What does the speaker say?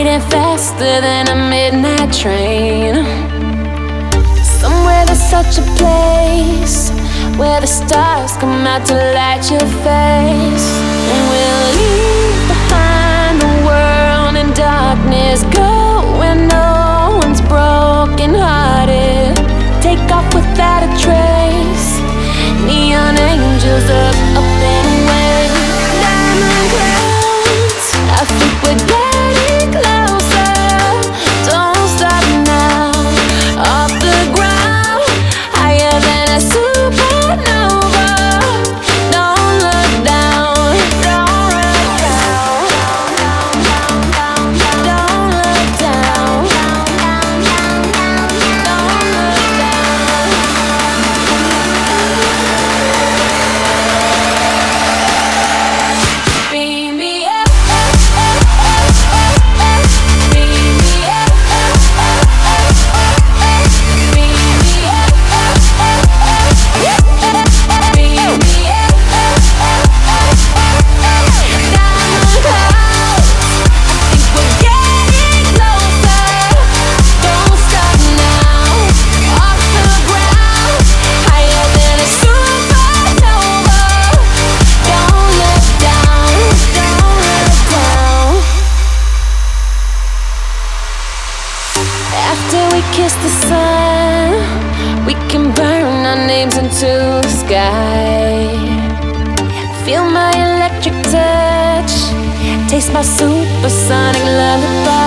beating faster than a midnight train. Somewhere there's such a place where the stars come out to light your face. And we'll leave behind the world in darkness, go where no one's broken hearted. Take off without a trace, neon angels up and away. Diamond clouds, I think we're getting closer. Don't stop now, off the ground, higher than a supernova. Don't look down, don't look down, don't look down, don't look down. Beam me up, beam me up, beam me up, beam me up. Diamond clouds, I think we're getting closer. Don't stop now, off the ground, higher than a supernova. Don't look down, don't look down. After we kiss the sun, we can burn our names into the sky. Feel my electric touch, taste my supersonic lullaby.